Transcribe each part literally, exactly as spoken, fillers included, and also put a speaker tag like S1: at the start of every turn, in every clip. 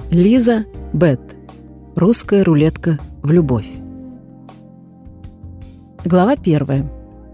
S1: Лиза Бет. Русская рулетка в любовь. Глава первая.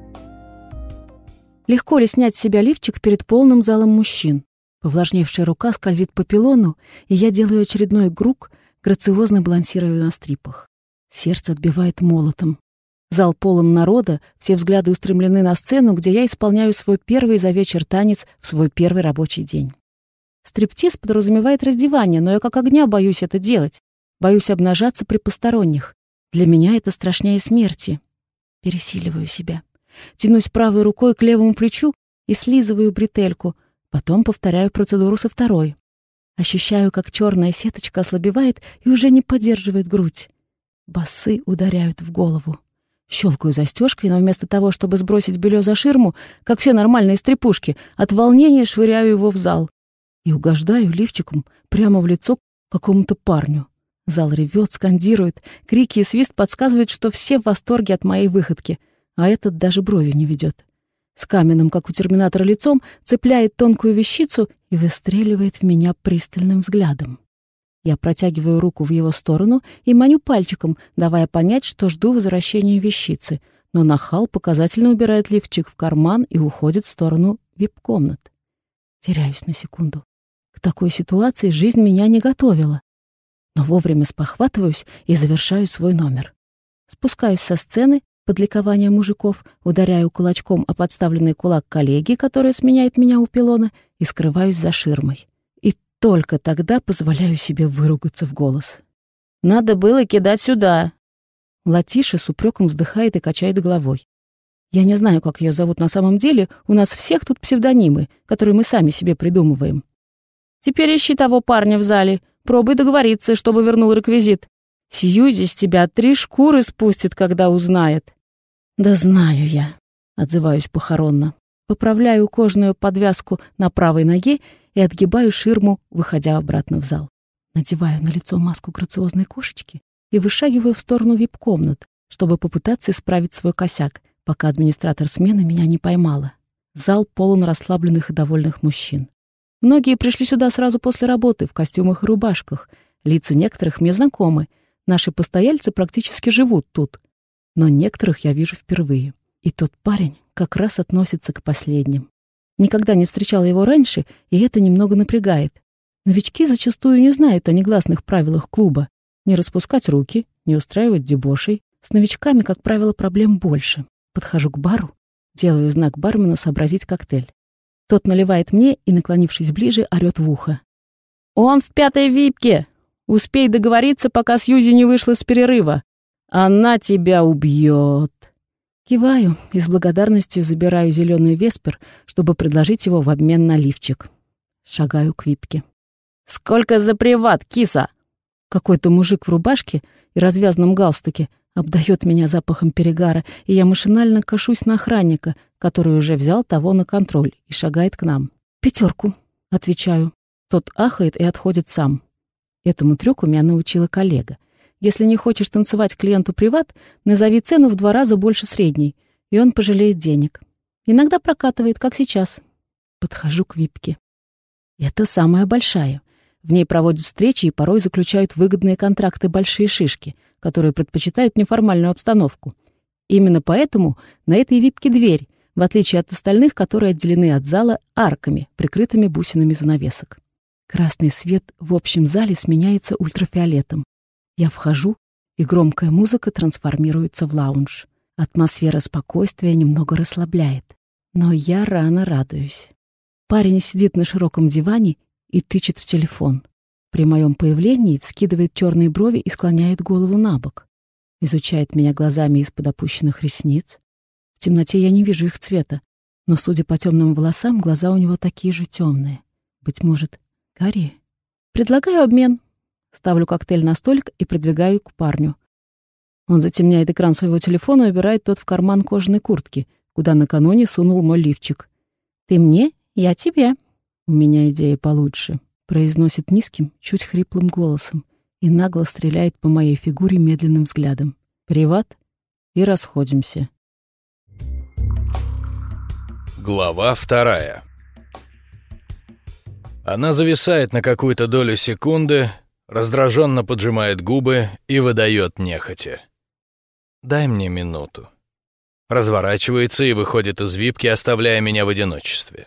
S1: Легко ли снять с себя лифчик перед полным залом мужчин? Повлажневшая рука скользит по пилону, и я делаю очередной круг, грациозно балансируя на стрипах. Сердце отбивает молотом. Зал полон народа, все взгляды устремлены на сцену, где я исполняю свой первый за вечер танец в свой первый рабочий день. Стриптиз подразумевает раздевание, но я как огня боюсь это делать. Боюсь обнажаться при посторонних. Для меня это страшнее смерти. Пересиливаю себя. Тянусь правой рукой к левому плечу и слизываю бретельку. Потом повторяю процедуру со второй. Ощущаю, как черная сеточка ослабевает и уже не поддерживает грудь. Басы ударяют в голову. Щелкаю застежкой, но вместо того, чтобы сбросить белье за ширму, как все нормальные стрипушки, от волнения швыряю его в зал. И угождаю лифчиком прямо в лицо какому-то парню. Зал ревет, скандирует, крики и свист подсказывают, что все в восторге от моей выходки, а этот даже бровью не ведет. С каменным, как у терминатора, лицом цепляет тонкую вещицу и выстреливает в меня пристальным взглядом. Я протягиваю руку в его сторону и маню пальчиком, давая понять, что жду возвращения вещицы, но нахал показательно убирает лифчик в карман и уходит в сторону вип-комнат. Теряюсь на секунду. К такой ситуации жизнь меня не готовила. Но вовремя спохватываюсь и завершаю свой номер. Спускаюсь со сцены под ликование мужиков, ударяю кулачком о подставленный кулак коллеги, которая сменяет меня у пилона, и скрываюсь за ширмой. И только тогда позволяю себе выругаться в голос. «Надо было кидать сюда!» Латиша с упреком вздыхает и качает головой. Я не знаю, как ее зовут на самом деле, у нас всех тут псевдонимы, которые мы сами себе придумываем. «Теперь ищи того парня в зале, пробуй договориться, чтобы вернул реквизит. Сьюзи с тебя три шкуры спустит, когда узнает». «Да знаю я», — отзываюсь похоронно. Поправляю кожаную подвязку на правой ноге и отгибаю ширму, выходя обратно в зал. Надеваю на лицо маску грациозной кошечки и вышагиваю в сторону вип-комнат, чтобы попытаться исправить свой косяк, пока администратор смены меня не поймала. Зал полон расслабленных и довольных мужчин. Многие пришли сюда сразу после работы, в костюмах и рубашках. Лица некоторых мне знакомы. Наши постояльцы практически живут тут. Но некоторых я вижу впервые. И тот парень как раз относится к последним. Никогда не встречала его раньше, и это немного напрягает. Новички зачастую не знают о негласных правилах клуба. Не распускать руки, не устраивать дебошей. С новичками, как правило, проблем больше. Подхожу к бару, делаю знак бармену сообразить коктейль. Тот наливает мне и, наклонившись ближе, орёт в ухо. «Он в пятой випке! Успей договориться, пока Сьюзи не вышла с перерыва. Она тебя убьет!» Киваю и с благодарностью забираю зеленый веспер, чтобы предложить его в обмен на лифчик. Шагаю к випке. «Сколько за приват, киса?» Какой-то мужик в рубашке и развязанном галстуке обдает меня запахом перегара, и я машинально кашусь на охранника, который уже взял того на контроль и шагает к нам. «Пятерку», — отвечаю. Тот ахает и отходит сам. Этому трюку меня научила коллега. Если не хочешь танцевать клиенту приват, назови цену в два раза больше средней, и он пожалеет денег. Иногда прокатывает, как сейчас. Подхожу к випке. Это самая большая. В ней проводят встречи и порой заключают выгодные контракты большие шишки, которые предпочитают неформальную обстановку. Именно поэтому на этой випке дверь, в отличие от остальных, которые отделены от зала арками, прикрытыми бусинами занавесок. Красный свет в общем зале сменяется ультрафиолетом. Я вхожу, и громкая музыка трансформируется в лаунж. Атмосфера спокойствия немного расслабляет. Но я рано радуюсь. Парень сидит на широком диване и тычет в телефон. При моем появлении вскидывает черные брови и склоняет голову на бок. Изучает меня глазами из-под опущенных ресниц. В темноте я не вижу их цвета, но, судя по темным волосам, глаза у него такие же темные. Быть может, карие? Предлагаю обмен. Ставлю коктейль на столик и придвигаю к парню. Он затемняет экран своего телефона и убирает тот в карман кожаной куртки, куда накануне сунул мой лифчик. «Ты мне, я тебе». «У меня идея получше», — произносит низким, чуть хриплым голосом и нагло стреляет по моей фигуре медленным взглядом. «Приват?» И расходимся.
S2: Глава вторая. Она зависает на какую-то долю секунды, раздраженно поджимает губы и выдает нехотя: «Дай мне минуту». Разворачивается и выходит из випки, оставляя меня в одиночестве.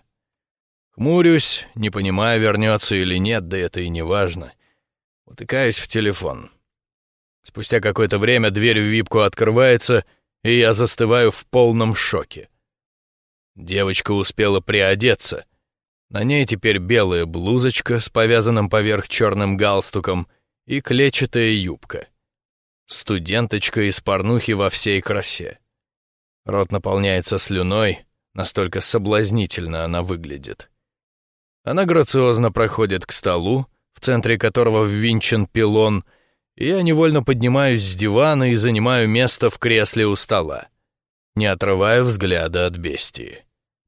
S2: Хмурюсь, не понимая, вернется или нет, да это и не важно. Утыкаюсь в телефон. Спустя какое-то время дверь в випку открывается, и я застываю в полном шоке. Девочка успела приодеться. На ней теперь белая блузочка с повязанным поверх черным галстуком и клетчатая юбка. Студенточка из порнухи во всей красе. Рот наполняется слюной, настолько соблазнительно она выглядит. Она грациозно проходит к столу, в центре которого ввинчен пилон, и я невольно поднимаюсь с дивана и занимаю место в кресле у стола, не отрывая взгляда от бестии.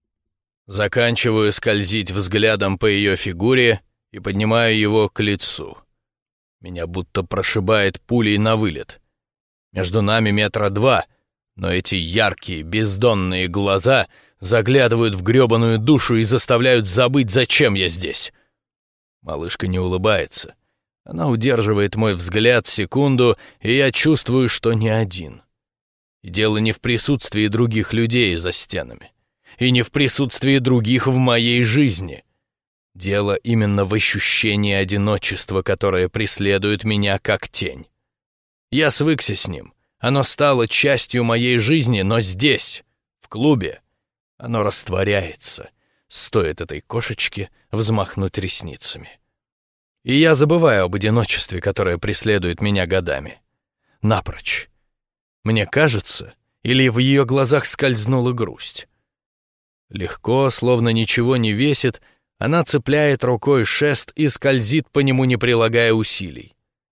S2: Заканчиваю скользить взглядом по ее фигуре и поднимаю его к лицу. Меня будто прошибает пулей на вылет. Между нами метра два, но эти яркие, бездонные глаза заглядывают в грёбаную душу и заставляют забыть, зачем я здесь. Малышка не улыбается. Она удерживает мой взгляд секунду, и я чувствую, что не один. И дело не в присутствии других людей за стенами, и не в присутствии других в моей жизни. Дело именно в ощущении одиночества, которое преследует меня как тень. Я свыкся с ним. Оно стало частью моей жизни, но здесь, в клубе, оно растворяется, стоит этой кошечке взмахнуть ресницами. И я забываю об одиночестве, которое преследует меня годами. Напрочь. Мне кажется, или в ее глазах скользнула грусть. Легко, словно ничего не весит, она цепляет рукой шест и скользит по нему, не прилагая усилий.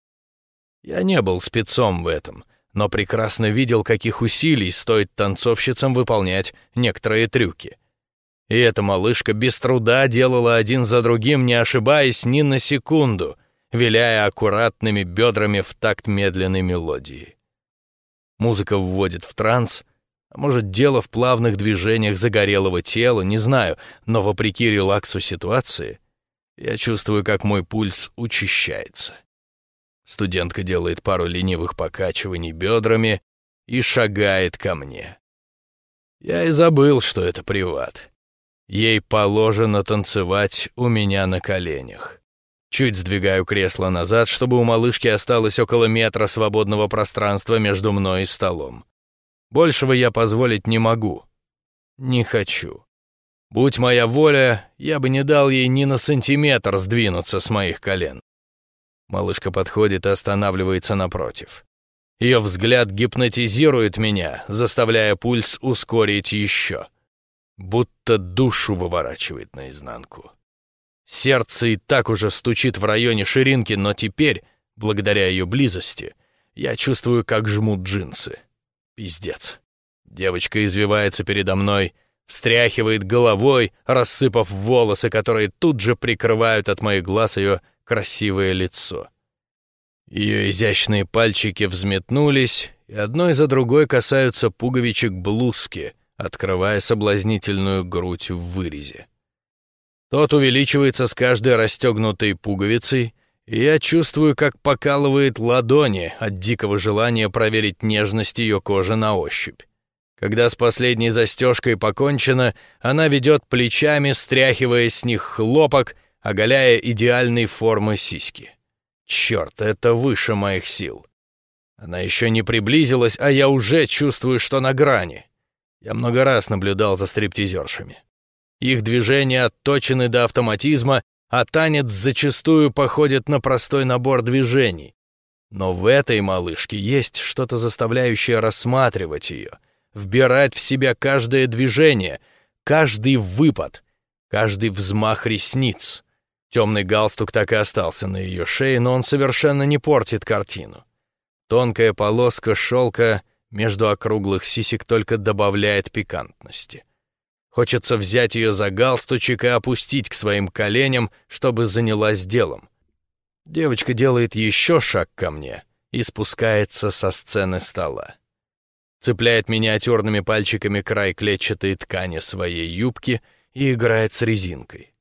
S2: Я не был спецом в этом, но прекрасно видел, каких усилий стоит танцовщицам выполнять некоторые трюки. И эта малышка без труда делала один за другим, не ошибаясь ни на секунду, виляя аккуратными бедрами в такт медленной мелодии. Музыка вводит в транс, а может, дело в плавных движениях загорелого тела, не знаю, но вопреки релаксу ситуации, я чувствую, как мой пульс учащается. Студентка делает пару ленивых покачиваний бедрами и шагает ко мне. Я и забыл, что это приват. Ей положено танцевать у меня на коленях. Чуть сдвигаю кресло назад, чтобы у малышки осталось около метра свободного пространства между мной и столом. Большего я позволить не могу. Не хочу. Будь моя воля, я бы не дал ей ни на сантиметр сдвинуться с моих колен. Малышка подходит и останавливается напротив. Ее взгляд гипнотизирует меня, заставляя пульс ускорить еще. Будто душу выворачивает наизнанку. Сердце и так уже стучит в районе ширинки, но теперь, благодаря ее близости, я чувствую, как жмут джинсы. Пиздец. Девочка извивается передо мной, встряхивает головой, рассыпав волосы, которые тут же прикрывают от моих глаз ее красивое лицо. Ее изящные пальчики взметнулись, и одной за другой касаются пуговичек блузки, открывая соблазнительную грудь в вырезе. Тот увеличивается с каждой расстегнутой пуговицей, и я чувствую, как покалывает ладони от дикого желания проверить нежность ее кожи на ощупь. Когда с последней застежкой покончено, она ведет плечами, стряхивая с них хлопок, оголяя идеальной формы сиськи. Черт, это выше моих сил. Она еще не приблизилась, а я уже чувствую, что на грани. Я много раз наблюдал за стриптизершами. Их движения отточены до автоматизма, а танец зачастую походит на простой набор движений. Но в этой малышке есть что-то, заставляющее рассматривать ее, вбирать в себя каждое движение, каждый выпад, каждый взмах ресниц. Темный галстук так и остался на ее шее, но он совершенно не портит картину. Тонкая полоска шелка между округлых сисек только добавляет пикантности. Хочется взять ее за галстучек и опустить к своим коленям, чтобы занялась делом. Девочка делает еще шаг ко мне и спускается со сцены стола. Цепляет миниатюрными пальчиками край клетчатой ткани своей юбки и играет с резинкой.